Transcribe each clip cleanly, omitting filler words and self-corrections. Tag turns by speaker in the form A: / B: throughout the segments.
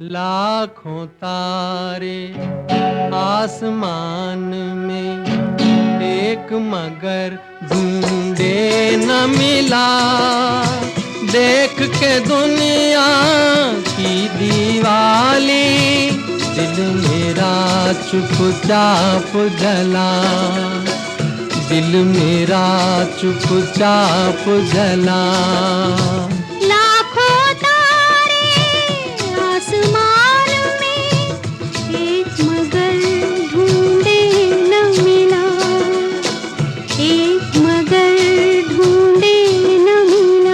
A: लाखों तारे आसमान में, एक मगर ढूंढे न मिला। देख के दुनिया की दीवाली, दिल मेरा चुपचाप जला। दिल मेरा चुपचाप जला।
B: लाखों तारे आसमान में, एक मगर ढूंढे न मिला। एक मगर ढूंढे न मिला।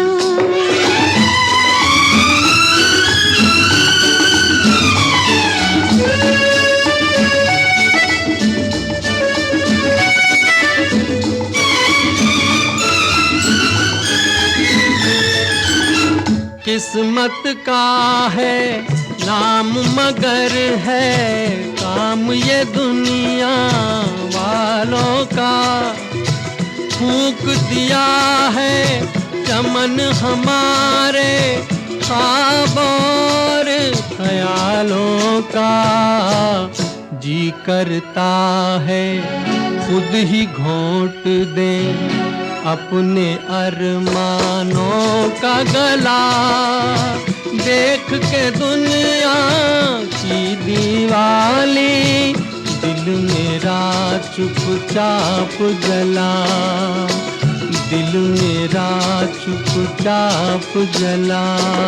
A: किस्मत का है नाम मगर है काम ये दुनिया वालों का। फूंक दिया है चमन हमारे ख्वाब और ख्यालों का। जी करता है खुद ही घोंट दे अपने अरमानों का गला। देख के दुनिया की दीवाली, दिल मेरा चुपचाप जला। दिल मेरा चुपचाप जला।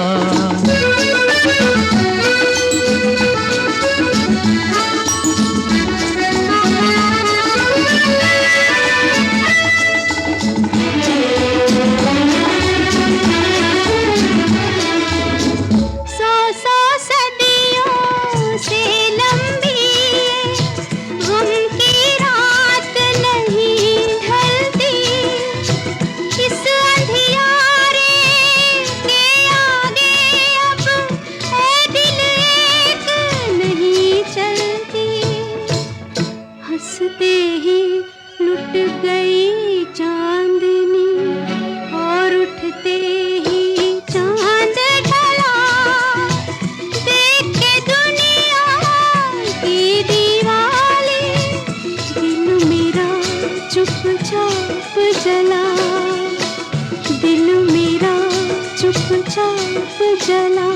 B: हंसते ही लुट गई चांदनी और उठते ही चांद ढला। देख के दुनिया की दीवाली, दिल मेरा चुपचाप जला। दिल मेरा चुपचाप जला।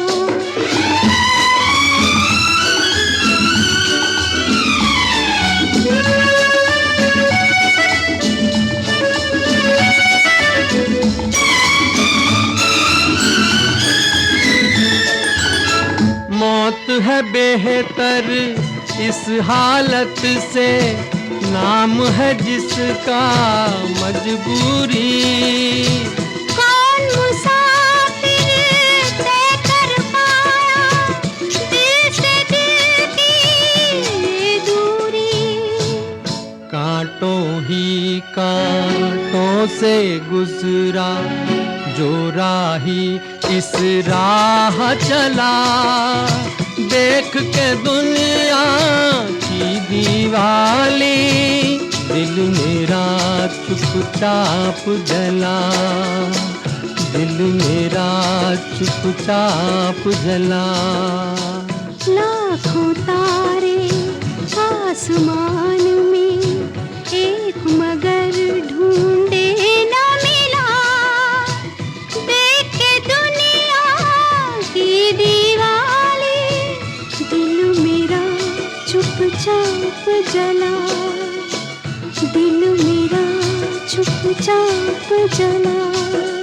A: मौत है बेहतर इस हालत से, नाम है जिसका मजबूरी।
B: कौन मुसाफिर तय कर पाया दिल से दिल की दूरी।
A: कांटों ही कांटों से गुजरा जो राही इस राह चला। देख के दुनिया की दीवाली, दिल मेरा चुपचाप जला। दिल मेरा चुपचाप जला।
B: लाखों तारे आसमान में, एक मगर ढूंढे न मिला। देख के दुनिया की दीवाली, दिल मेरा चुपचाप जला। दिल मेरा चुपचाप जला।